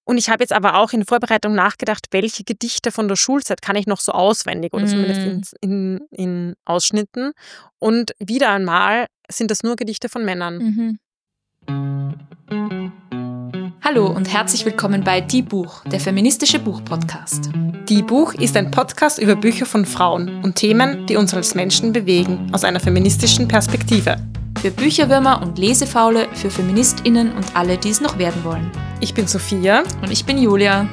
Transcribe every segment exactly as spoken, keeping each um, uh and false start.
Und ich habe jetzt aber auch in Vorbereitung nachgedacht, welche Gedichte von der Schulzeit kann ich noch so auswendig oder zumindest in, in, in Ausschnitten. Und wieder einmal sind das nur Gedichte von Männern. Mhm. Hallo und herzlich willkommen bei Die Buch, der feministische Buch-Podcast. Die Buch ist ein Podcast über Bücher von Frauen und Themen, die uns als Menschen bewegen, aus einer feministischen Perspektive. Für Bücherwürmer und Lesefaule, für FeministInnen und alle, die es noch werden wollen. Ich bin Sophia. Und ich bin Julia.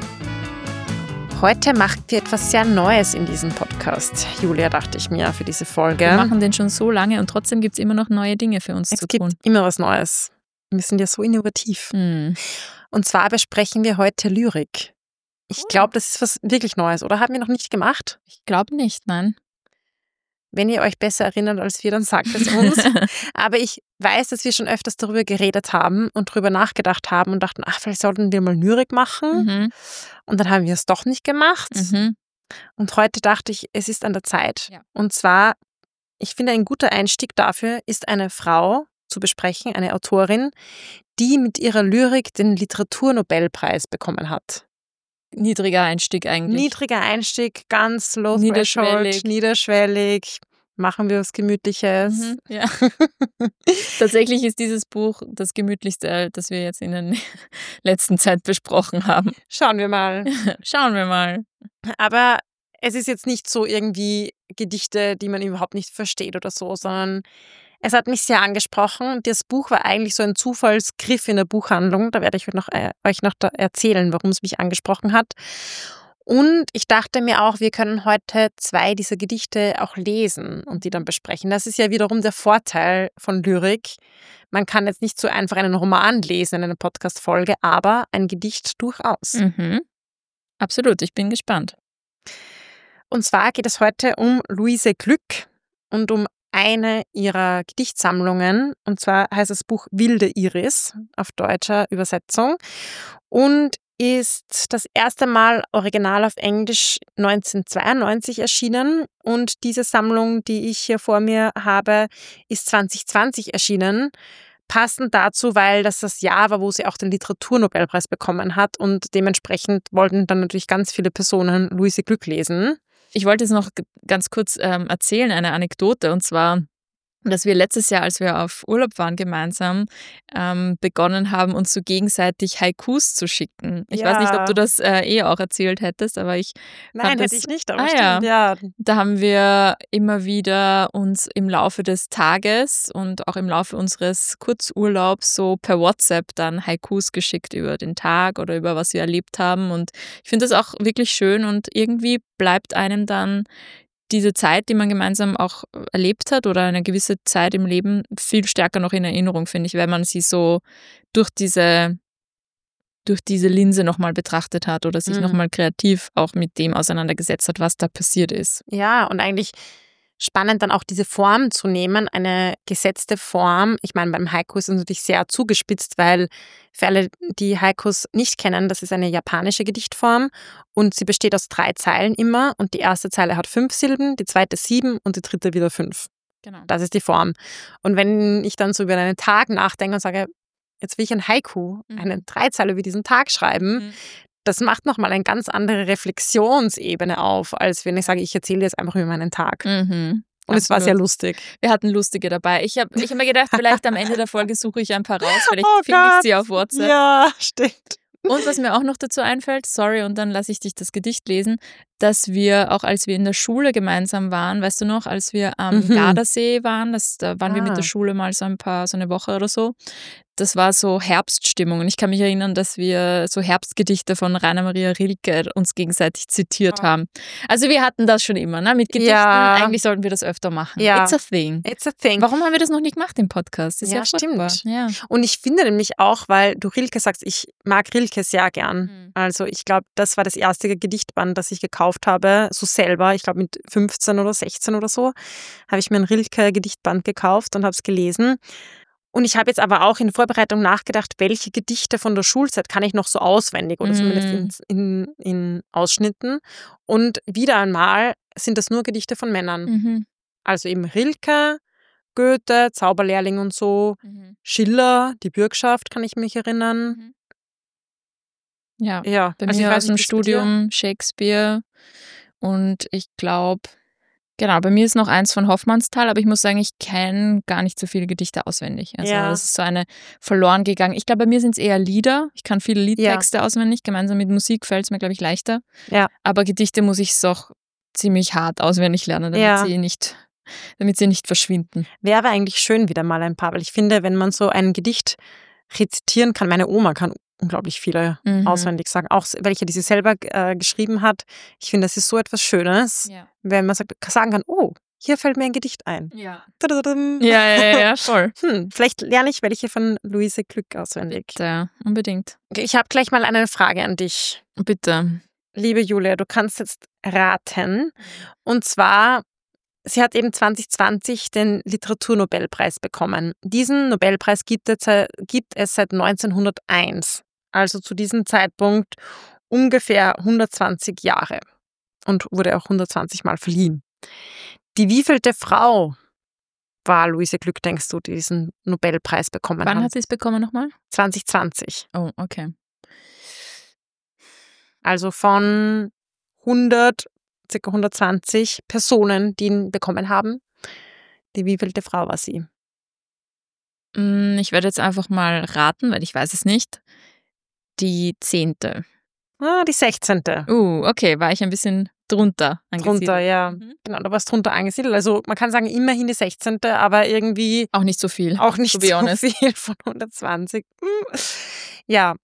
Heute machen wir etwas sehr Neues in diesem Podcast. Julia, dachte ich mir, für diese Folge. Wir machen den schon so lange und trotzdem gibt es immer noch neue Dinge für uns es zu tun. Es gibt immer was Neues. Wir sind ja so innovativ. Mm. Und zwar besprechen wir heute Lyrik. Ich glaube, das ist was wirklich Neues, oder? Haben wir noch nicht gemacht? Ich glaube nicht, nein. Wenn ihr euch besser erinnert als wir, dann sagt es uns. Aber ich weiß, dass wir schon öfters darüber geredet haben und darüber nachgedacht haben und dachten, ach, vielleicht sollten wir mal Lyrik machen. Mhm. Und dann haben wir es doch nicht gemacht. Mhm. Und heute dachte ich, es ist an der Zeit. Ja. Und zwar, ich finde, ein guter Einstieg dafür ist eine Frau zu besprechen, eine Autorin, die mit ihrer Lyrik den Literaturnobelpreis bekommen hat. Niedriger Einstieg eigentlich. Niedriger Einstieg, ganz low Niederschwellig. threshold, niederschwellig. Machen wir was Gemütliches. Mhm, ja. Tatsächlich ist dieses Buch das Gemütlichste, das wir jetzt in der letzten Zeit besprochen haben. Schauen wir mal. Schauen wir mal. Aber es ist jetzt nicht so irgendwie Gedichte, die man überhaupt nicht versteht oder so, sondern es hat mich sehr angesprochen. Das Buch war eigentlich so ein Zufallsgriff in der Buchhandlung. Da werde ich euch noch, äh, euch noch da erzählen, warum es mich angesprochen hat. Und ich dachte mir auch, wir können heute zwei dieser Gedichte auch lesen und die dann besprechen. Das ist ja wiederum der Vorteil von Lyrik. Man kann jetzt nicht so einfach einen Roman lesen in einer Podcast-Folge, aber ein Gedicht durchaus. Mhm. Absolut, ich bin gespannt. Und zwar geht es heute um Luise Glück und um eine ihrer Gedichtsammlungen. Und zwar heißt das Buch Wilde Iris auf deutscher Übersetzung und ist das erste Mal original auf Englisch neunzehnhundertzweiundneunzig erschienen. Und diese Sammlung, die ich hier vor mir habe, ist zwanzig zwanzig erschienen. Passend dazu, weil das das Jahr war, wo sie auch den Literaturnobelpreis bekommen hat. Und dementsprechend wollten dann natürlich ganz viele Personen Luise Glück lesen. Ich wollte jetzt noch ganz kurz ähm, erzählen, eine Anekdote, und zwar, dass wir letztes Jahr, als wir auf Urlaub waren gemeinsam, ähm, begonnen haben, uns so gegenseitig Haikus zu schicken. Ich Ja. weiß nicht, ob du das äh, eh auch erzählt hättest, aber ich Nein, fand hätte das, ich nicht, aber ah, stimmt, ja. ja. Da haben wir immer wieder uns im Laufe des Tages und auch im Laufe unseres Kurzurlaubs so per WhatsApp dann Haikus geschickt über den Tag oder über was wir erlebt haben. Und ich finde das auch wirklich schön und irgendwie bleibt einem dann diese Zeit, die man gemeinsam auch erlebt hat oder eine gewisse Zeit im Leben viel stärker noch in Erinnerung, finde ich, wenn man sie so durch diese, durch diese Linse nochmal betrachtet hat oder sich Mhm. nochmal kreativ auch mit dem auseinandergesetzt hat, was da passiert ist. Ja, und eigentlich spannend dann auch diese Form zu nehmen, eine gesetzte Form. Ich meine, beim Haiku ist es natürlich sehr zugespitzt, weil für alle, die Haikus nicht kennen, das ist eine japanische Gedichtform und sie besteht aus drei Zeilen immer und die erste Zeile hat fünf Silben, die zweite sieben und die dritte wieder fünf. Genau. Das ist die Form. Und wenn ich dann so über einen Tag nachdenke und sage, jetzt will ich ein Haiku, Mhm. eine Dreizeile über diesen Tag schreiben, Mhm. das macht nochmal eine ganz andere Reflexionsebene auf, als wenn ich sage, ich erzähle jetzt einfach über meinen Tag. Mhm. Und es war sehr lustig. Wir hatten lustige dabei. Ich habe ich hab mir gedacht, vielleicht am Ende der Folge suche ich ein paar raus. Vielleicht Oh finde ich Gott. sie auf WhatsApp. Ja, stimmt. Und was mir auch noch dazu einfällt, sorry, und dann lasse ich dich das Gedicht lesen, dass wir auch, als wir in der Schule gemeinsam waren, weißt du noch, als wir am Mhm. Gardasee waren, das, da waren wir mit Ah. der Schule mal so ein paar, so eine Woche oder so, das war so Herbststimmung. Und ich kann mich erinnern, dass wir so Herbstgedichte von Rainer Maria Rilke uns gegenseitig zitiert Oh. haben. Also wir hatten das schon immer, ne? Mit Gedichten. Ja. Eigentlich sollten wir das öfter machen. Ja. It's a thing. It's a thing. Warum haben wir das noch nicht gemacht im Podcast? Das ist Ja, ja, furchtbar. stimmt. Ja. Und ich finde nämlich auch, weil du Rilke sagst, ich mag Rilke sehr gern. Mhm. Also ich glaube, das war das erste Gedichtband, das ich gekauft habe, so selber. Ich glaube mit fünfzehn oder sechzehn oder so, habe ich mir ein Rilke-Gedichtband gekauft und habe es gelesen. Und ich habe jetzt aber auch in Vorbereitung nachgedacht, welche Gedichte von der Schulzeit kann ich noch so auswendig oder Mhm. zumindest in, in, in Ausschnitten. Und wieder einmal sind das nur Gedichte von Männern. Mhm. Also eben Rilke, Goethe, Zauberlehrling und so, Mhm. Schiller, die Bürgschaft, kann ich mich erinnern. Mhm. Ja, Ja, bei also ich mir weiß aus dem nicht, wie es bei dir? Studium Shakespeare und ich glaube, genau, bei mir ist noch eins von Hofmannsthal, aber ich muss sagen, ich kenne gar nicht so viele Gedichte auswendig. Also Ja. das ist so eine verloren gegangen. Ich glaube, bei mir sind es eher Lieder. Ich kann viele Ja. Liedtexte auswendig. Gemeinsam mit Musik fällt es mir, glaube ich, leichter. Ja. Aber Gedichte muss ich auch ziemlich hart auswendig lernen, damit Ja. sie nicht, damit sie nicht verschwinden. Wäre aber eigentlich schön wieder mal ein paar, weil ich finde, wenn man so ein Gedicht rezitieren kann, meine Oma kann unglaublich viele Mhm. auswendig sagen, auch welche, die sie selber äh, geschrieben hat. Ich finde, das ist so etwas Schönes, Ja. wenn man sagt, sagen kann, oh, hier fällt mir ein Gedicht ein. Ja. Tadadadam. Ja, ja, ja, ja, voll. Hm, vielleicht lerne ich welche von Luise Glück auswendig. Bitte, unbedingt. Ich habe gleich mal eine Frage an dich. Bitte. Liebe Julia, du kannst jetzt raten. Und zwar, sie hat eben zwanzig zwanzig den Literaturnobelpreis bekommen. Diesen Nobelpreis gibt es, gibt es seit neunzehnhunderteins, also zu diesem Zeitpunkt ungefähr hundertzwanzig Jahre und wurde auch hundertzwanzig Mal verliehen. Die wievielte Frau war Luise Glück, denkst du, die diesen Nobelpreis bekommen Wann hat? hat sie es bekommen nochmal? zwanzig zwanzig. Oh, okay. Also von hundert, circa hundertzwanzig Personen, die ihn bekommen haben. Die wievielte Frau war sie? Mm, Ich werde jetzt einfach mal raten, weil ich weiß es nicht. Die zehnte. Ah, die sechzehnte. Uh, okay, war ich ein bisschen drunter angesiedelt. Drunter, ja. Mhm. Genau, da war es drunter angesiedelt. Also man kann sagen, immerhin die sechzehnte, aber irgendwie Auch nicht so viel. auch nicht to be so honest. viel von hundertzwanzig. Hm. Ja.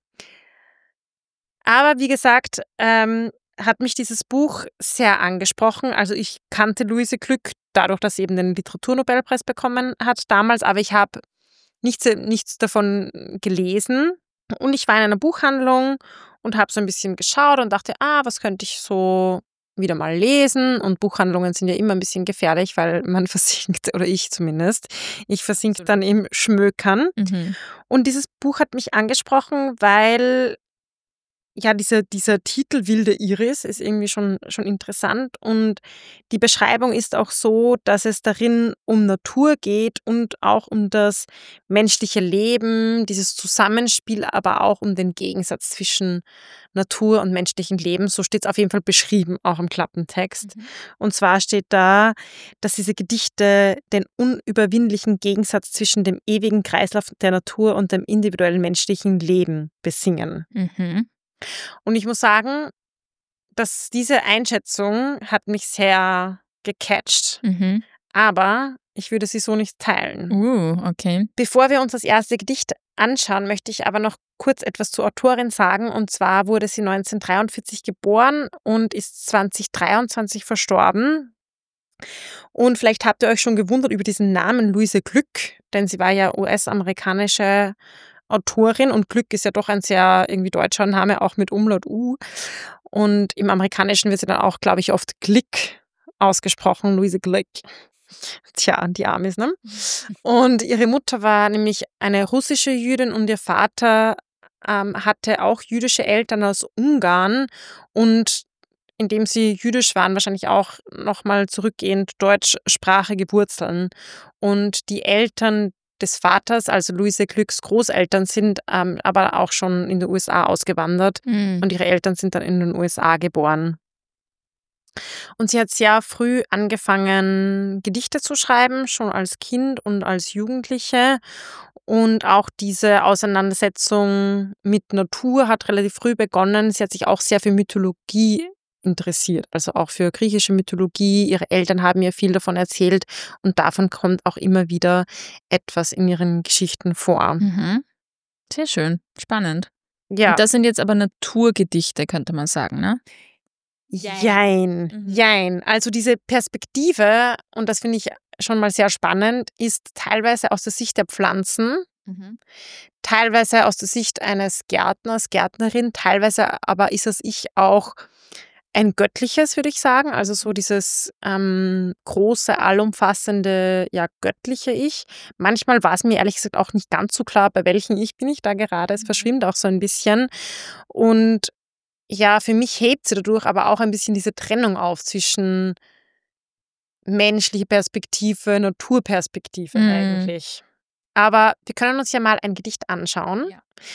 Aber wie gesagt, ähm, hat mich dieses Buch sehr angesprochen. Also ich kannte Luise Glück dadurch, dass sie eben den Literaturnobelpreis bekommen hat damals, aber ich habe nichts, nichts davon gelesen. Und ich war in einer Buchhandlung und habe so ein bisschen geschaut und dachte, ah, was könnte ich so wieder mal lesen? Und Buchhandlungen sind ja immer ein bisschen gefährlich, weil man versinkt, oder ich zumindest, ich versink Absolut. dann im Schmökern. Mhm. Und dieses Buch hat mich angesprochen, weil ja, dieser, dieser Titel Wilde Iris ist irgendwie schon, schon interessant und die Beschreibung ist auch so, dass es darin um Natur geht und auch um das menschliche Leben, dieses Zusammenspiel, aber auch um den Gegensatz zwischen Natur und menschlichem Leben. So steht es auf jeden Fall beschrieben, auch im Klappentext. Mhm. Und zwar steht da, dass diese Gedichte den unüberwindlichen Gegensatz zwischen dem ewigen Kreislauf der Natur und dem individuellen menschlichen Leben besingen. Mhm. Und ich muss sagen, dass diese Einschätzung hat mich sehr gecatcht, Mhm. aber ich würde sie so nicht teilen. Uh, okay. Bevor wir uns das erste Gedicht anschauen, möchte ich aber noch kurz etwas zur Autorin sagen. Und zwar wurde sie neunzehnhundertdreiundvierzig geboren und ist zweitausenddreiundzwanzig verstorben. Und vielleicht habt ihr euch schon gewundert über diesen Namen Luise Glück, denn sie war ja U S-amerikanische Autorin und Glück ist ja doch ein sehr irgendwie deutscher Name, auch mit Umlaut U. Und im Amerikanischen wird sie dann auch, glaube ich, oft Glick ausgesprochen, Luise Glück. Tja, die Amis, ne? Und ihre Mutter war nämlich eine russische Jüdin und ihr Vater ähm, hatte auch jüdische Eltern aus Ungarn und indem sie jüdisch waren, wahrscheinlich auch nochmal zurückgehend deutschsprachige Wurzeln. Und die Eltern des Vaters, also Luise Glücks Großeltern, sind ähm, aber auch schon in die U S A ausgewandert Mhm. und ihre Eltern sind dann in den U S A geboren. Und sie hat sehr früh angefangen, Gedichte zu schreiben, schon als Kind und als Jugendliche. Und auch diese Auseinandersetzung mit Natur hat relativ früh begonnen. Sie hat sich auch sehr für Mythologie interessiert, also auch für griechische Mythologie. Ihre Eltern haben ihr viel davon erzählt und davon kommt auch immer wieder etwas in ihren Geschichten vor. Mhm. Sehr schön. Spannend. Ja, Und das sind jetzt aber Naturgedichte, könnte man sagen, ne? jein, Mhm. jein. Also diese Perspektive, und das finde ich schon mal sehr spannend, ist teilweise aus der Sicht der Pflanzen, Mhm. teilweise aus der Sicht eines Gärtners, Gärtnerin, teilweise aber ist das Ich auch ein göttliches, würde ich sagen. Also so dieses ähm, große, allumfassende, ja, göttliche Ich. Manchmal war es mir ehrlich gesagt auch nicht ganz so klar, bei welchem Ich bin ich da gerade. Es Mhm. verschwimmt auch so ein bisschen. Und ja, für mich hebt sie dadurch aber auch ein bisschen diese Trennung auf zwischen menschliche Perspektive, Naturperspektive Mhm. eigentlich. Aber wir können uns ja mal ein Gedicht anschauen. Ja.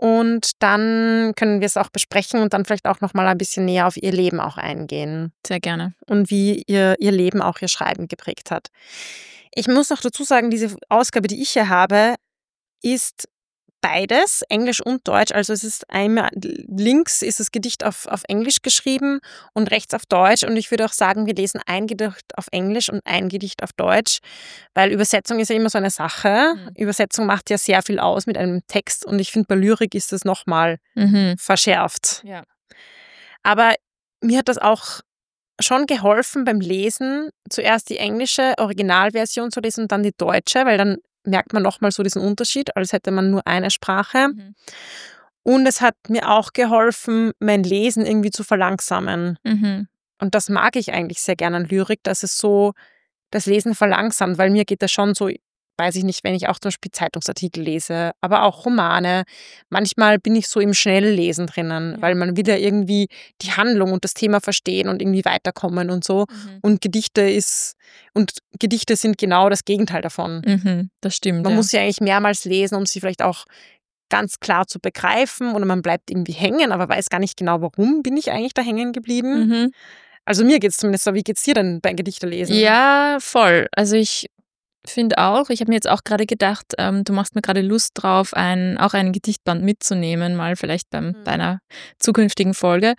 Und dann können wir es auch besprechen und dann vielleicht auch nochmal ein bisschen näher auf ihr Leben auch eingehen. Sehr gerne. Und wie ihr, ihr Leben auch ihr Schreiben geprägt hat. Ich muss noch dazu sagen, diese Ausgabe, die ich hier habe, ist beides, Englisch und Deutsch. Also es ist einmal links ist das Gedicht auf, auf Englisch geschrieben und rechts auf Deutsch. Und ich würde auch sagen, wir lesen ein Gedicht auf Englisch und ein Gedicht auf Deutsch, weil Übersetzung ist ja immer so eine Sache. Mhm. Übersetzung macht ja sehr viel aus mit einem Text und ich finde, bei Lyrik ist das nochmal Mhm. verschärft. Ja. Aber mir hat das auch schon geholfen beim Lesen, zuerst die englische Originalversion zu lesen und dann die deutsche, weil dann merkt man nochmal so diesen Unterschied, als hätte man nur eine Sprache. Mhm. Und es hat mir auch geholfen, mein Lesen irgendwie zu verlangsamen. Mhm. Und das mag ich eigentlich sehr gerne an Lyrik, dass es so das Lesen verlangsamt, weil mir geht das schon so, weiß ich nicht, wenn ich auch zum Beispiel Zeitungsartikel lese, aber auch Romane. Manchmal bin ich so im Schnelllesen drinnen, Ja. weil man wieder irgendwie die Handlung und das Thema verstehen und irgendwie weiterkommen und so. Mhm. Und Gedichte ist und Gedichte sind genau das Gegenteil davon. Mhm. Das stimmt. Man ja. muss sie eigentlich mehrmals lesen, um sie vielleicht auch ganz klar zu begreifen oder man bleibt irgendwie hängen, aber weiß gar nicht genau, warum bin ich eigentlich da hängen geblieben. Mhm. Also mir geht es zumindest so. Wie geht es dir denn beim Gedichtelesen? Ja, voll. Also ich finde auch, ich habe mir jetzt auch gerade gedacht, ähm, du machst mir gerade Lust drauf, ein, auch einen Gedichtband mitzunehmen, mal vielleicht beim, Mhm. bei einer zukünftigen Folge.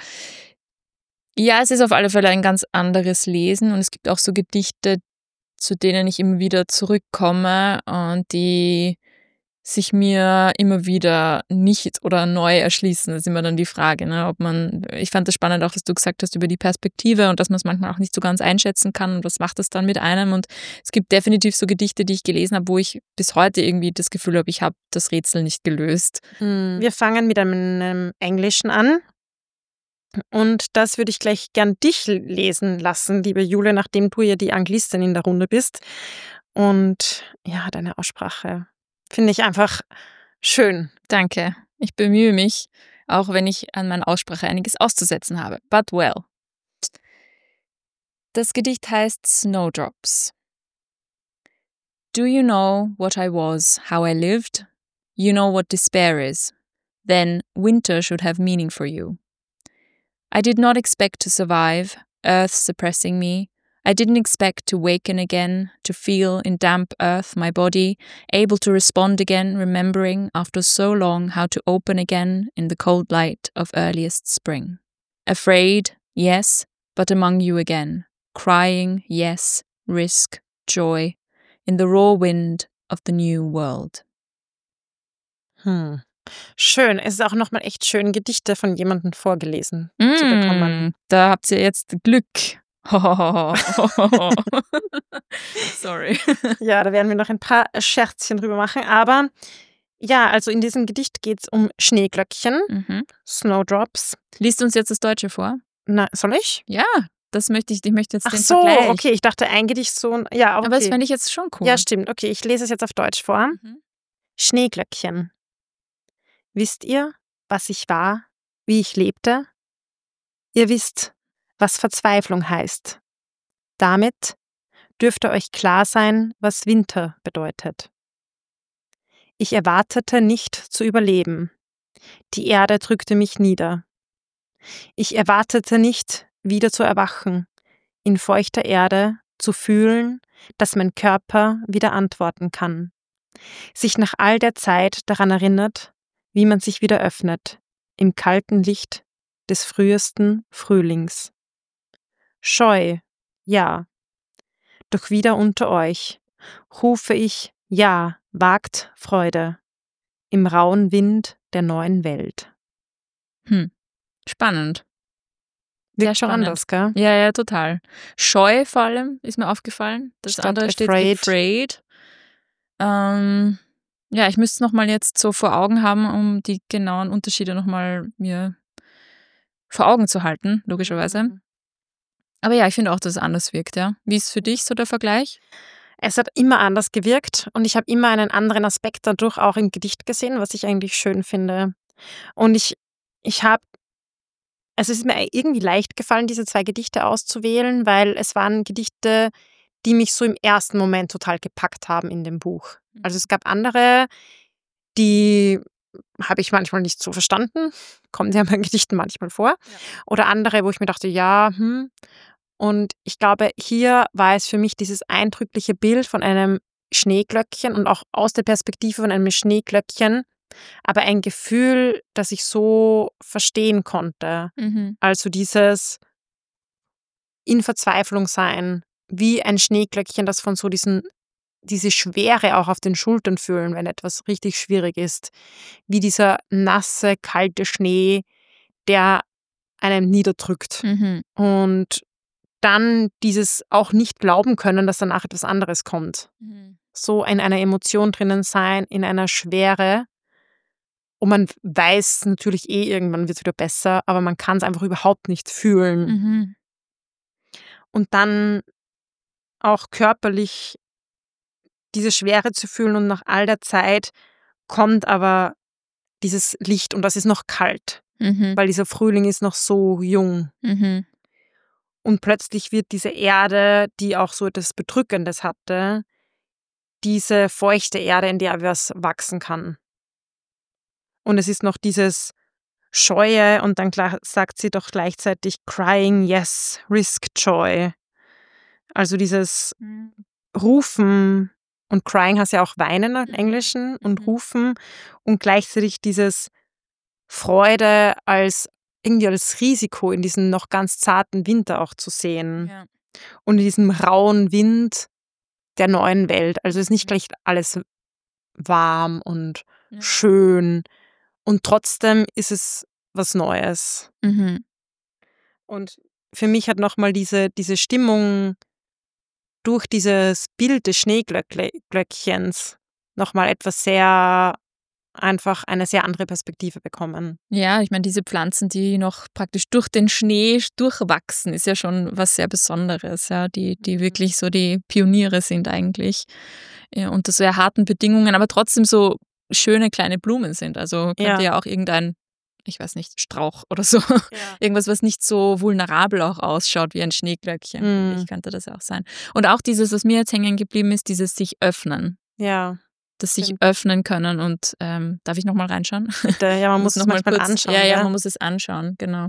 Ja, es ist auf alle Fälle ein ganz anderes Lesen und es gibt auch so Gedichte, zu denen ich immer wieder zurückkomme und die sich mir immer wieder nicht oder neu erschließen. Das ist immer dann die Frage, ne, ob man, ich fand das spannend auch, was du gesagt hast über die Perspektive und dass man es manchmal auch nicht so ganz einschätzen kann und was macht das dann mit einem. Und es gibt definitiv so Gedichte, die ich gelesen habe, wo ich bis heute irgendwie das Gefühl habe, ich habe das Rätsel nicht gelöst. Wir fangen mit einem Englischen an. Und das würde ich gleich gern dich lesen lassen, liebe Jule, nachdem du ja die Anglistin in der Runde bist. Und ja, deine Aussprache finde ich einfach schön. Danke. Ich bemühe mich, auch wenn ich an meiner Aussprache einiges auszusetzen habe. But well. Das Gedicht heißt Snowdrops. Do you know what I was, how I lived? You know what despair is. Then winter should have meaning for you. I did not expect to survive, earth suppressing me. I didn't expect to waken again, to feel in damp earth my body, able to respond again, remembering after so long how to open again in the cold light of earliest spring. Afraid, yes, but among you again. Crying, yes, risk, joy, in the raw wind of the new world. Hm. Schön. Es ist auch nochmal echt schön, Gedichte von jemandem vorgelesen zu bekommen. Mm, da habt ihr jetzt Glück. Sorry. Ja, da werden wir noch ein paar Scherzchen drüber machen. Aber ja, also in diesem Gedicht geht es um Schneeglöckchen, Mhm. Snowdrops. Liest uns jetzt das Deutsche vor? Na, soll ich? Ja, das möchte ich. Ich möchte jetzt Ach den so, Vergleich. okay. Ich dachte ein Gedicht so. ein- Ja, okay. Aber das fände ich jetzt schon cool. Ja, stimmt. Okay, ich lese es jetzt auf Deutsch vor. Mhm. Schneeglöckchen. Wisst ihr, was ich war, wie ich lebte? Ihr wisst, was Verzweiflung heißt. Damit dürfte euch klar sein, was Winter bedeutet. Ich erwartete nicht zu überleben. Die Erde drückte mich nieder. Ich erwartete nicht, wieder zu erwachen, in feuchter Erde zu fühlen, dass mein Körper wieder antworten kann, sich nach all der Zeit daran erinnert, wie man sich wieder öffnet, im kalten Licht des frühesten Frühlings. Scheu, ja. Doch wieder unter euch rufe ich, ja, wagt Freude, im rauen Wind der neuen Welt. Hm. Spannend. Wirkt Sehr schon spannend. anders, gell? Ja, ja, total. Scheu vor allem ist mir aufgefallen. Das Statt andere steht afraid. afraid. Ähm, ja, ich müsste es nochmal jetzt so vor Augen haben, um die genauen Unterschiede nochmal mir vor Augen zu halten, logischerweise. Mhm. Aber ja, ich finde auch, dass es anders wirkt, ja. Wie ist für dich so der Vergleich? Es hat immer anders gewirkt und ich habe immer einen anderen Aspekt dadurch auch im Gedicht gesehen, was ich eigentlich schön finde. Und ich, ich habe, also es ist mir irgendwie leicht gefallen, diese zwei Gedichte auszuwählen, weil es waren Gedichte, die mich so im ersten Moment total gepackt haben in dem Buch. Also es gab andere, die habe ich manchmal nicht so verstanden. Kommt ja in meinen Gedichten manchmal vor. Ja. Oder andere, wo ich mir dachte, ja, hm. Und ich glaube, hier war es für mich dieses eindrückliche Bild von einem Schneeglöckchen und auch aus der Perspektive von einem Schneeglöckchen, aber ein Gefühl, das ich so verstehen konnte. Mhm. Also dieses in Verzweiflung sein, wie ein Schneeglöckchen, das von so diesen, diese Schwere auch auf den Schultern fühlen, wenn etwas richtig schwierig ist. Wie dieser nasse, kalte Schnee, der einen niederdrückt. Mhm. Und dann dieses auch nicht glauben können, dass danach etwas anderes kommt. Mhm. So in einer Emotion drinnen sein, in einer Schwere. Und man weiß natürlich eh, irgendwann wird es wieder besser, aber man kann es einfach überhaupt nicht fühlen. Mhm. Und dann auch körperlich diese Schwere zu fühlen und nach all der Zeit kommt aber dieses Licht und das ist noch kalt, Mhm. weil dieser Frühling ist noch so jung. Mhm. Und plötzlich wird diese Erde, die auch so etwas Bedrückendes hatte, diese feuchte Erde, in der was wachsen kann. Und es ist noch dieses Scheue und dann gleich- sagt sie doch gleichzeitig crying, yes, risk joy. Also dieses Mhm. Rufen und crying heißt ja auch weinen im Mhm. Englischen und Mhm. rufen und gleichzeitig dieses Freude als irgendwie als Risiko in diesem noch ganz zarten Winter auch zu sehen. Ja. Und in diesem rauen Wind der neuen Welt. Also es ist nicht gleich alles warm und Ja. schön und trotzdem ist es was Neues. Mhm. Und für mich hat nochmal diese, diese Stimmung durch dieses Bild des Schneeglöckchens nochmal etwas sehr, einfach eine sehr andere Perspektive bekommen. Ja, ich meine, diese Pflanzen, die noch praktisch durch den Schnee durchwachsen, ist ja schon was sehr Besonderes, ja, die, die wirklich so die Pioniere sind eigentlich. Ja, unter sehr harten Bedingungen, aber trotzdem so schöne kleine Blumen sind. Also könnte Ja. ja auch irgendein, ich weiß nicht, Strauch oder so. Ja. Irgendwas, was nicht so vulnerabel auch ausschaut wie ein Schneeglöckchen, finde Mm. ich, könnte das auch sein. Und auch dieses, was mir jetzt hängen geblieben ist, dieses sich öffnen. Ja. Das sich Stimmt. öffnen können und ähm, darf ich nochmal reinschauen? Bitte, ja, man muss es noch mal manchmal kurz, anschauen. Ja, ja, Ja. man muss es anschauen, genau.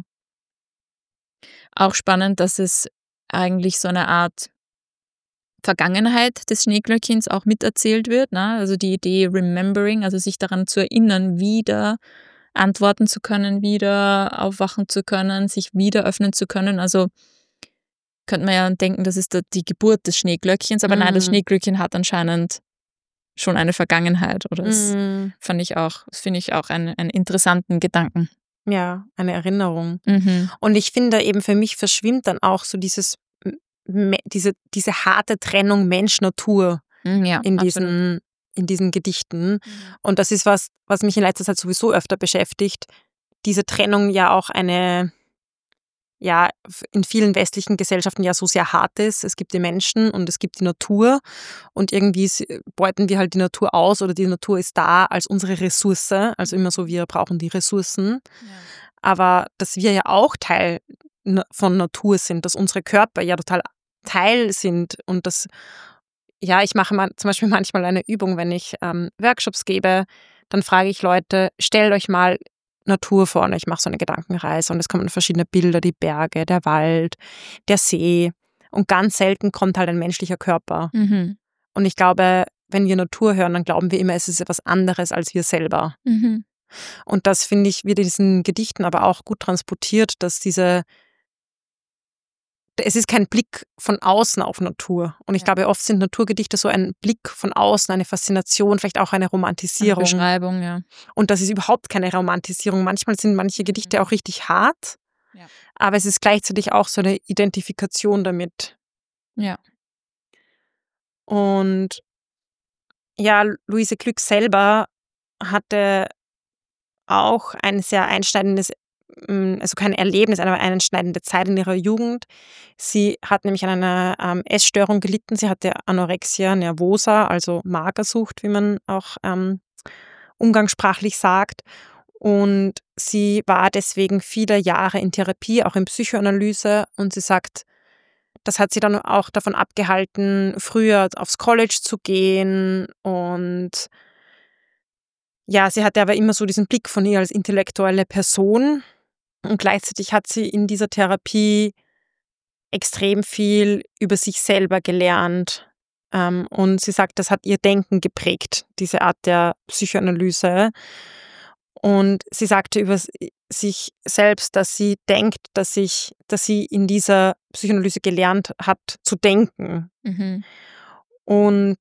Auch spannend, dass es eigentlich so eine Art Vergangenheit des Schneeglöckchens auch miterzählt wird, ne? Also die Idee Remembering, also sich daran zu erinnern, wieder antworten zu können, wieder aufwachen zu können, sich wieder öffnen zu können. Also könnte man ja denken, das ist die Geburt des Schneeglöckchens, aber Mhm. nein, das Schneeglöckchen hat anscheinend schon eine Vergangenheit. Oder das Mhm. fand ich auch, das finde ich auch einen, einen interessanten Gedanken. Ja, eine Erinnerung. Mhm. Und ich finde eben, für mich verschwimmt dann auch so dieses, m- diese, diese harte Trennung Mensch-Natur Mhm, ja, in absolut. diesen, in diesen Gedichten. Mhm. Und das ist was, was mich in letzter Zeit sowieso öfter beschäftigt. Diese Trennung ja auch eine, ja, f- in vielen westlichen Gesellschaften ja so sehr hart ist. Es gibt die Menschen und es gibt die Natur. Und irgendwie s- beuten wir halt die Natur aus oder die Natur ist da als unsere Ressource. Also immer so, wir brauchen die Ressourcen. Ja. Aber dass wir ja auch Teil na- von Natur sind, dass unsere Körper ja total Teil sind und dass, ja, ich mache mal, zum Beispiel manchmal eine Übung, wenn ich ähm, Workshops gebe, dann frage ich Leute, stellt euch mal Natur vor und ich mache so eine Gedankenreise und es kommen verschiedene Bilder, die Berge, der Wald, der See und ganz selten kommt halt ein menschlicher Körper. Mhm. Und ich glaube, wenn wir Natur hören, dann glauben wir immer, es ist etwas anderes als wir selber. Mhm. Und das, finde ich, wird in diesen Gedichten aber auch gut transportiert, dass diese, es ist kein Blick von außen auf Natur. Und ich Ja. glaube, oft sind Naturgedichte so ein Blick von außen, eine Faszination, vielleicht auch eine Eine Romantisierung. Beschreibung, ja. Und das ist überhaupt keine Romantisierung. Manchmal sind manche Gedichte auch richtig hart, Ja. aber es ist gleichzeitig auch so eine Identifikation damit. Ja. Und ja, Luise Glück selber hatte auch ein sehr einschneidendes, mm, also kein Erlebnis, aber eine einschneidende Zeit in ihrer Jugend. Sie hat nämlich an einer ähm, Essstörung gelitten. Sie hatte Anorexia nervosa, also Magersucht, wie man auch ähm, umgangssprachlich sagt. Und sie war deswegen viele Jahre in Therapie, auch in Psychoanalyse. Und sie sagt, das hat sie dann auch davon abgehalten, früher aufs College zu gehen und ja, sie hatte aber immer so diesen Blick von ihr als intellektuelle Person und gleichzeitig hat sie in dieser Therapie extrem viel über sich selber gelernt. Ähm, und sie sagt, das hat ihr Denken geprägt, diese Art der Psychoanalyse. Und sie sagte über s- sich selbst, dass sie denkt, dass, sich, dass sie in dieser Psychoanalyse gelernt hat, zu denken. Mhm. Und,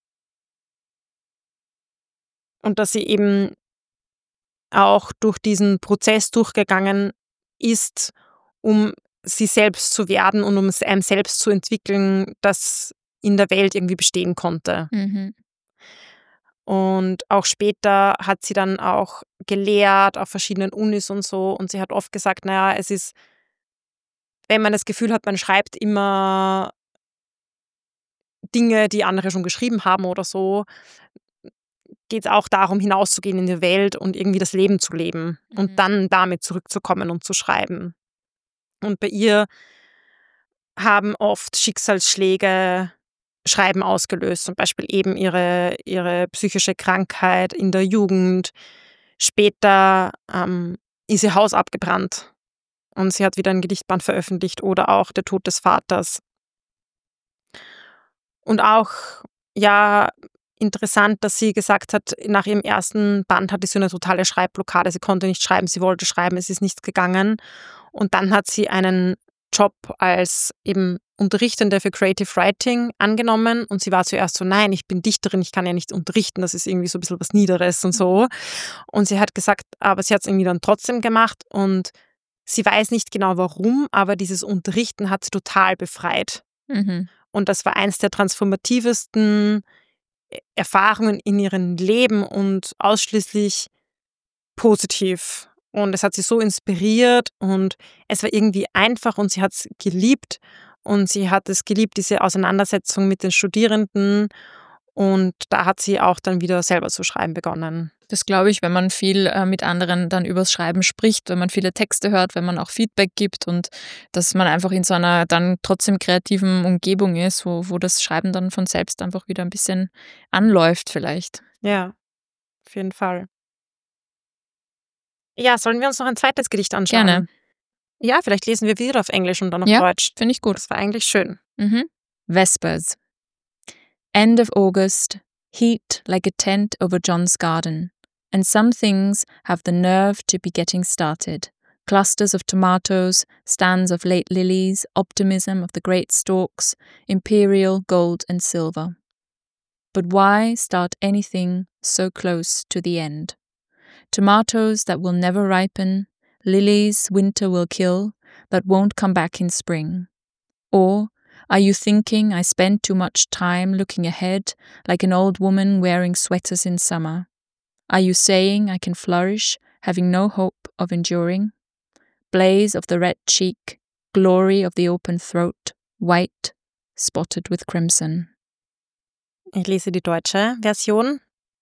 und dass sie eben auch durch diesen Prozess durchgegangen ist, um sie selbst zu werden und um es einem selbst zu entwickeln, das in der Welt irgendwie bestehen konnte. Mhm. Und auch später hat sie dann auch gelehrt auf verschiedenen Unis und so. Und sie hat oft gesagt, naja, es ist, wenn man das Gefühl hat, man schreibt immer Dinge, die andere schon geschrieben haben oder so, geht es auch darum, hinauszugehen in die Welt und irgendwie das Leben zu leben und Mhm. dann damit zurückzukommen und zu schreiben. Und bei ihr haben oft Schicksalsschläge Schreiben ausgelöst, zum Beispiel eben ihre, ihre psychische Krankheit in der Jugend. Später ähm, ist ihr Haus abgebrannt und sie hat wieder ein Gedichtband veröffentlicht oder auch der Tod des Vaters. Und auch, ja, interessant, dass sie gesagt hat, nach ihrem ersten Band hatte sie eine totale Schreibblockade. Sie konnte nicht schreiben, sie wollte schreiben, es ist nichts gegangen. Und dann hat sie einen Job als eben Unterrichtende für Creative Writing angenommen und sie war zuerst so, nein, ich bin Dichterin, ich kann ja nicht unterrichten, das ist irgendwie so ein bisschen was Niederes und so. Und sie hat gesagt, aber sie hat es irgendwie dann trotzdem gemacht und sie weiß nicht genau warum, aber dieses Unterrichten hat sie total befreit. Mhm. Und das war eins der transformativsten Erfahrungen in ihrem Leben und ausschließlich positiv. Und es hat sie so inspiriert und es war irgendwie einfach und sie hat es geliebt und sie hat es geliebt, diese Auseinandersetzung mit den Studierenden und da hat sie auch dann wieder selber zu schreiben begonnen. Das glaube ich, wenn man viel äh, mit anderen dann übers Schreiben spricht, wenn man viele Texte hört, wenn man auch Feedback gibt und dass man einfach in so einer dann trotzdem kreativen Umgebung ist, wo, wo das Schreiben dann von selbst einfach wieder ein bisschen anläuft vielleicht. Ja, auf jeden Fall. Ja, sollen wir uns noch ein zweites Gedicht anschauen? Gerne. Ja, vielleicht lesen wir wieder auf Englisch und dann auf Ja, Deutsch. finde ich gut. Das war eigentlich schön. Mhm. Vespers. End of August, heat like a tent over John's garden, and some things have the nerve to be getting started. Clusters of tomatoes, stands of late lilies, optimism of the great stalks, imperial gold and silver. But why start anything so close to the end? Tomatoes that will never ripen, lilies winter will kill, that won't come back in spring. Or are you thinking I spend too much time looking ahead like an old woman wearing sweaters in summer? Are you saying I can flourish, having no hope of enduring? Blaze of the red cheek, glory of the open throat, white, spotted with crimson. Ich lese die deutsche Version.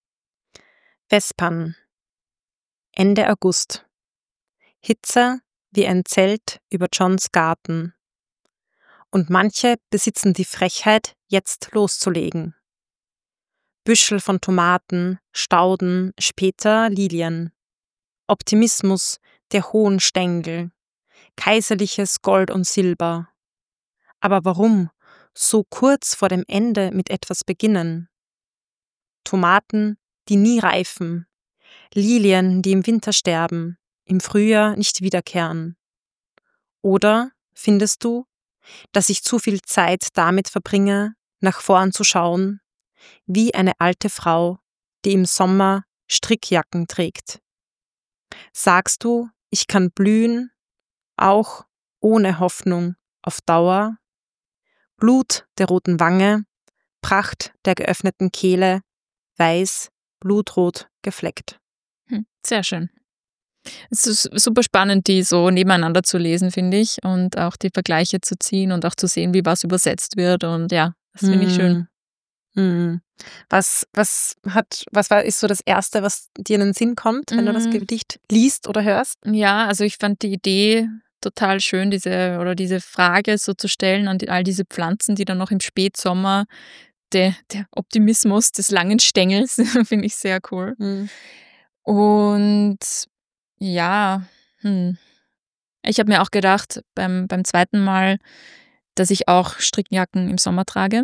Vespern. Ende August. Hitze wie ein Zelt über Johns Garten. Und manche besitzen die Frechheit, jetzt loszulegen. Büschel von Tomaten, Stauden, später Lilien. Optimismus der hohen Stängel. Kaiserliches Gold und Silber. Aber warum so kurz vor dem Ende mit etwas beginnen? Tomaten, die nie reifen. Lilien, die im Winter sterben, im Frühjahr nicht wiederkehren. Oder findest du, dass ich zu viel Zeit damit verbringe, nach vorn zu schauen, wie eine alte Frau, die im Sommer Strickjacken trägt? Sagst du, ich kann blühen, auch ohne Hoffnung auf Dauer? Blut der roten Wange, Pracht der geöffneten Kehle, weiß, blutrot gefleckt. Hm, sehr schön. Es ist super spannend, die so nebeneinander zu lesen, finde ich, und auch die Vergleiche zu ziehen und auch zu sehen, wie was übersetzt wird. Und ja, das finde ich schön. Hm. Was, was, hat, was war, ist so das Erste, was dir in den Sinn kommt, wenn du das Mm. Gedicht liest oder hörst? Ja, also ich fand die Idee total schön, diese oder diese Frage so zu stellen an die, all diese Pflanzen, die dann noch im Spätsommer der, der Optimismus des langen Stängels finde ich sehr cool. Mhm. Und ja, hm. ich habe mir auch gedacht, beim, beim zweiten Mal, dass ich auch Strickjacken im Sommer trage.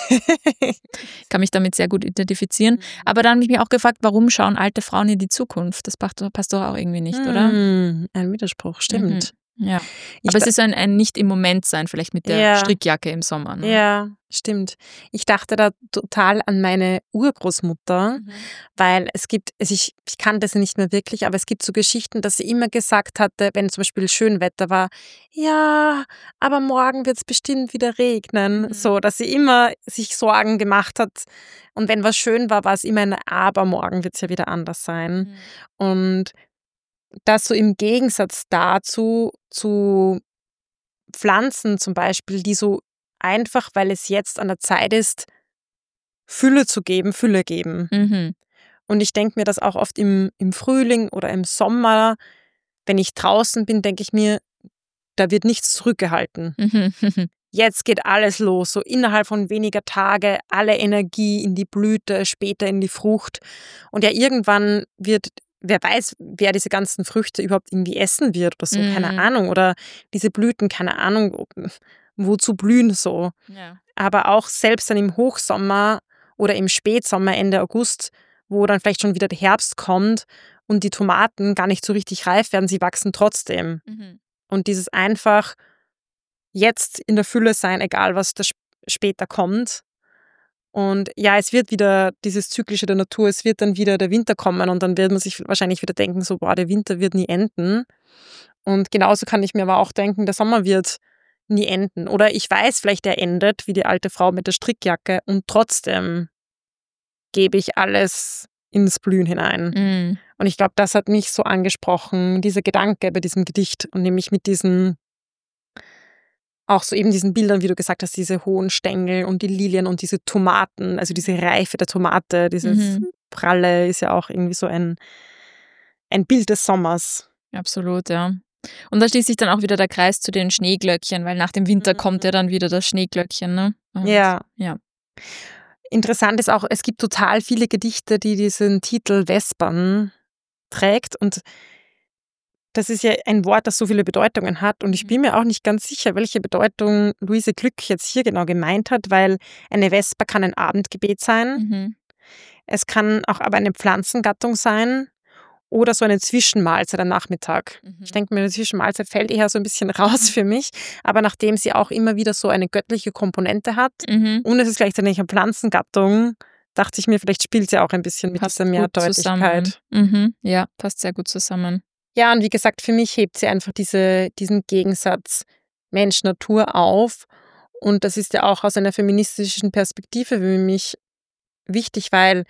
Kann mich damit sehr gut identifizieren. Aber dann habe ich mich auch gefragt, warum schauen alte Frauen in die Zukunft? Das passt, passt doch auch irgendwie nicht, oder? Hm, ein Widerspruch, stimmt. Mhm. Ja. Ich Aber es da- ist ein, ein nicht im Moment sein, vielleicht mit der Ja. Strickjacke im Sommer. Ne? Ja, stimmt. Ich dachte da total an meine Urgroßmutter, Mhm. weil es gibt, also ich, ich kannte sie nicht mehr wirklich, aber es gibt so Geschichten, dass sie immer gesagt hatte, wenn zum Beispiel Schönwetter war, ja, aber morgen wird es bestimmt wieder regnen. Mhm. So, dass sie immer sich Sorgen gemacht hat. Und wenn was schön war, war es immer ein Aber, morgen wird es ja wieder anders sein. Mhm. Und das so im Gegensatz dazu zu Pflanzen zum Beispiel, die so einfach, weil es jetzt an der Zeit ist, Fülle zu geben, Fülle geben. Mhm. Und ich denke mir das auch oft im, im Frühling oder im Sommer, wenn ich draußen bin, denke ich mir, da wird nichts zurückgehalten. Mhm. Jetzt geht alles los, so innerhalb von weniger Tage, alle Energie in die Blüte, später in die Frucht. Und ja, irgendwann wird, wer weiß, wer diese ganzen Früchte überhaupt irgendwie essen wird oder so, keine Mhm. Ahnung. Oder diese Blüten, keine Ahnung, ob- wozu blühen so. Ja. Aber auch selbst dann im Hochsommer oder im Spätsommer, Ende August, wo dann vielleicht schon wieder der Herbst kommt und die Tomaten gar nicht so richtig reif werden, sie wachsen trotzdem. Mhm. Und dieses einfach jetzt in der Fülle sein, egal was da sp- später kommt. Und ja, es wird wieder dieses Zyklische der Natur, es wird dann wieder der Winter kommen und dann wird man sich wahrscheinlich wieder denken, so, boah, der Winter wird nie enden. Und genauso kann ich mir aber auch denken, der Sommer wird nie enden. Oder ich weiß, vielleicht er endet, wie die alte Frau mit der Strickjacke und trotzdem gebe ich alles ins Blühen hinein. Mhm. Und ich glaube, das hat mich so angesprochen, dieser Gedanke bei diesem Gedicht und nämlich mit diesen, auch so eben diesen Bildern, wie du gesagt hast, diese hohen Stängel und die Lilien und diese Tomaten, also diese Reife der Tomate, dieses Mhm. Pralle ist ja auch irgendwie so ein, ein Bild des Sommers. Absolut, ja. Und da schließt sich dann auch wieder der Kreis zu den Schneeglöckchen, weil nach dem Winter Mhm. kommt ja dann wieder das Schneeglöckchen, ne? Und Ja. ja. Interessant ist auch, es gibt total viele Gedichte, die diesen Titel Vespern trägt und das ist ja ein Wort, das so viele Bedeutungen hat und ich bin mir auch nicht ganz sicher, welche Bedeutung Luise Glück jetzt hier genau gemeint hat, weil eine Vesper kann ein Abendgebet sein, Mhm. es kann auch aber eine Pflanzengattung sein oder so eine Zwischenmahlzeit am Nachmittag. Mhm. Ich denke mir, eine Zwischenmahlzeit fällt eher so ein bisschen raus für mich, aber nachdem sie auch immer wieder so eine göttliche Komponente hat Mhm. und es ist gleichzeitig eine Pflanzengattung, dachte ich mir, vielleicht spielt sie auch ein bisschen mit Passt dieser gut Mehrdeutigkeit. zusammen. Mhm. Ja, passt sehr gut zusammen. Ja, und wie gesagt, für mich hebt sie einfach diese, diesen Gegensatz Mensch-Natur auf. Und das ist ja auch aus einer feministischen Perspektive für mich wichtig, weil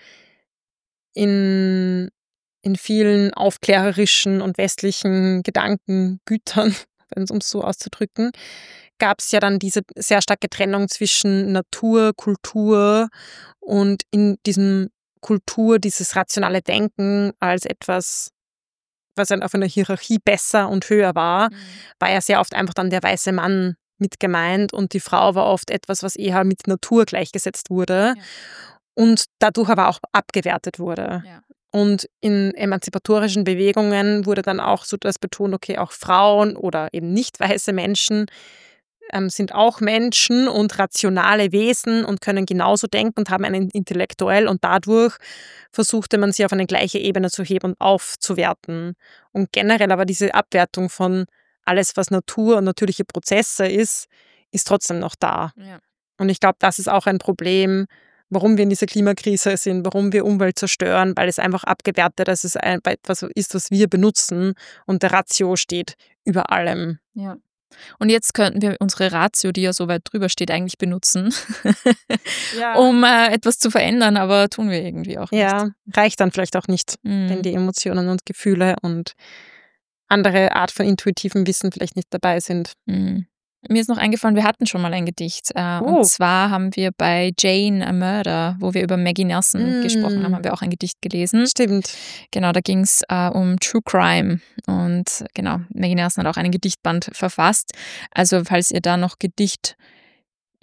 in, in vielen aufklärerischen und westlichen Gedankengütern, wenn es um es so auszudrücken, gab es ja dann diese sehr starke Trennung zwischen Natur, Kultur und in diesem Kultur dieses rationale Denken als etwas, was dann auf einer Hierarchie besser und höher war, Mhm. war ja sehr oft einfach dann der weiße Mann mit gemeint und die Frau war oft etwas, was eher mit Natur gleichgesetzt wurde Ja. und dadurch aber auch abgewertet wurde. Ja. Und in emanzipatorischen Bewegungen wurde dann auch so das betont, okay, auch Frauen oder eben nicht weiße Menschen ähm, sind auch Menschen und rationale Wesen und können genauso denken und haben einen intellektuell und dadurch versuchte man sie auf eine gleiche Ebene zu heben und aufzuwerten. Und generell aber diese Abwertung von alles, was Natur und natürliche Prozesse ist, ist trotzdem noch da. Ja. Und ich glaube, das ist auch ein Problem, warum wir in dieser Klimakrise sind, warum wir Umwelt zerstören, weil es einfach abgewertet, dass es ein- etwas ist, was wir benutzen und der Ratio steht über allem. Ja. Und jetzt könnten wir unsere Ratio, die ja so weit drüber steht, eigentlich benutzen, Ja, um äh, etwas zu verändern, aber tun wir irgendwie auch nicht. ja, reicht dann vielleicht auch nicht, wenn Mhm. die Emotionen und Gefühle und andere Art von intuitivem Wissen vielleicht nicht dabei sind. Mhm. Mir ist noch eingefallen, wir hatten schon mal ein Gedicht. Äh, Oh. Und zwar haben wir bei Jane a Murder, wo wir über Maggie Nelson Mm. gesprochen haben, haben wir auch ein Gedicht gelesen. Stimmt. Genau, da ging es äh, um True Crime. Und genau, Maggie Nelson hat auch einen Gedichtband verfasst. Also falls ihr da noch Gedicht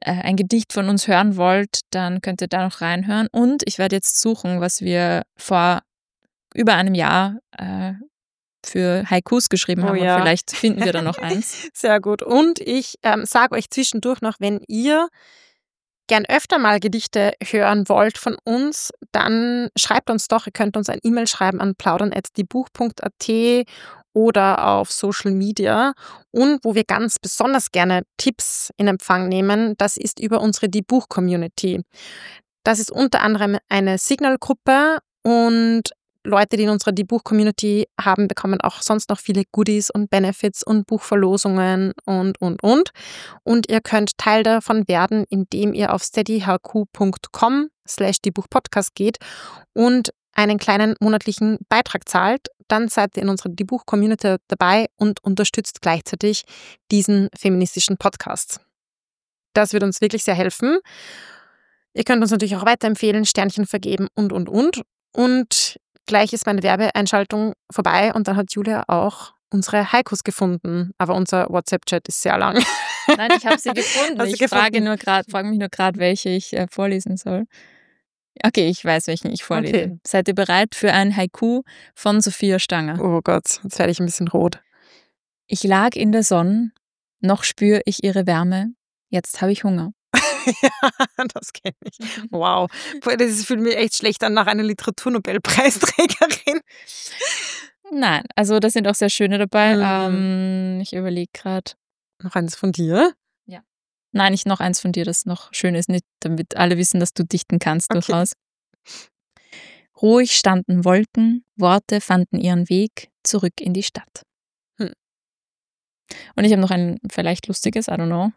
äh, ein Gedicht von uns hören wollt, dann könnt ihr da noch reinhören. Und ich werde jetzt suchen, was wir vor über einem Jahr äh, für Haikus geschrieben Oh haben. ja. Und vielleicht finden wir da noch eins. Sehr gut. Und ich ähm, sage euch zwischendurch noch, wenn ihr gern öfter mal Gedichte hören wollt von uns, dann schreibt uns doch. Ihr könnt uns ein E-Mail schreiben an plaudern at diebuch punkt at oder auf Social Media. Und wo wir ganz besonders gerne Tipps in Empfang nehmen, das ist über unsere Die Buch-Community. Das ist unter anderem eine Signal-Gruppe und Leute, die in unserer Die Buch-Community haben, bekommen auch sonst noch viele Goodies und Benefits und Buchverlosungen und, und, und. Und ihr könnt Teil davon werden, indem ihr auf steadyhq punkt com slash die Buchpodcast geht und einen kleinen monatlichen Beitrag zahlt. Dann seid ihr in unserer Die Buch-Community dabei und unterstützt gleichzeitig diesen feministischen Podcast. Das wird uns wirklich sehr helfen. Ihr könnt uns natürlich auch weiterempfehlen, Sternchen vergeben und, und, und. Und gleich ist meine Werbeeinschaltung vorbei und dann hat Julia auch unsere Haikus gefunden. Aber unser WhatsApp-Chat ist sehr lang. Nein, ich habe sie gefunden. Hast du Ich gefunden? frage, nur grad, frage mich nur gerade, welche ich äh, vorlesen soll. Okay, ich weiß, welchen ich vorlese. Okay. Seid ihr bereit für ein Haiku von Sophia Stanger? Oh Gott, jetzt werde ich ein bisschen rot. Ich lag in der Sonne, noch spür ich ihre Wärme, jetzt habe ich Hunger. Ja, das kenne ich. Wow. Das fühlt mich echt schlecht an nach einer Literaturnobelpreisträgerin. Nein, also da sind auch sehr schöne dabei. Mhm. Ähm, ich überlege gerade. Noch eins von dir? Nein, nicht noch eins von dir, das noch schön ist, nicht, damit alle wissen, dass du dichten kannst Okay. durchaus. Ruhig standen Wolken, Worte fanden ihren Weg zurück in die Stadt. Hm. Und ich habe noch ein vielleicht lustiges, I don't know.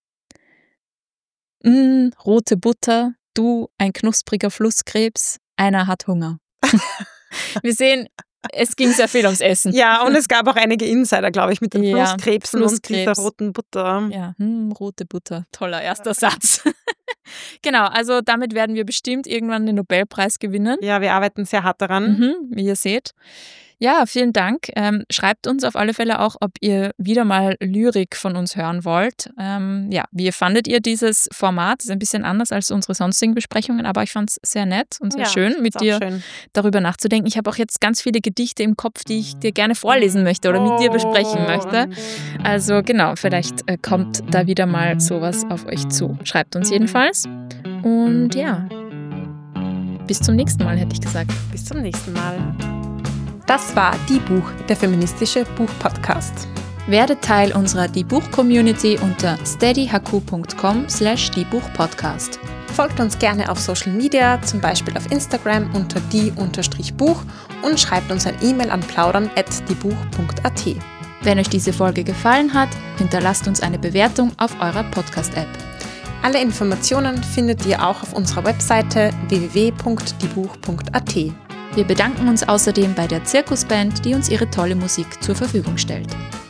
Mm, rote Butter, du ein knuspriger Flusskrebs, einer hat Hunger. Wir sehen, es ging sehr viel ums Essen. Ja, und es gab auch einige Insider, glaube ich, mit den Ja, Flusskrebsen und Flusskrebs. dieser roten Butter. Ja, hm, rote Butter. Toller erster Satz. Genau, also damit werden wir bestimmt irgendwann den Nobelpreis gewinnen. Ja, wir arbeiten sehr hart daran. Mhm, wie ihr seht. Ja, vielen Dank. Ähm, schreibt uns auf alle Fälle auch, ob ihr wieder mal Lyrik von uns hören wollt. Ähm, ja, wie fandet ihr dieses Format? Das ist ein bisschen anders als unsere sonstigen Besprechungen, aber ich fand es sehr nett und sehr Ja, schön, mit ist auch dir schön. darüber nachzudenken. Ich habe auch jetzt ganz viele Gedichte im Kopf, die ich dir gerne vorlesen möchte oder mit dir besprechen Oh. möchte. Also genau, vielleicht äh, kommt da wieder mal sowas auf euch zu. Schreibt uns jedenfalls. Und ja, bis zum nächsten Mal, hätte ich gesagt. Bis zum nächsten Mal. Das war Die Buch, der feministische Buchpodcast. Werde Teil unserer Die Buch-Community unter steadyhq punkt com slash die Buch-Podcast. Folgt uns gerne auf Social Media, zum Beispiel auf Instagram unter die-buch und schreibt uns ein E-Mail an plaudern at diebuch punkt at. Wenn euch diese Folge gefallen hat, hinterlasst uns eine Bewertung auf eurer Podcast-App. Alle Informationen findet ihr auch auf unserer Webseite w w w punkt diebuch punkt at. Wir bedanken uns außerdem bei der Zirkusband, die uns ihre tolle Musik zur Verfügung stellt.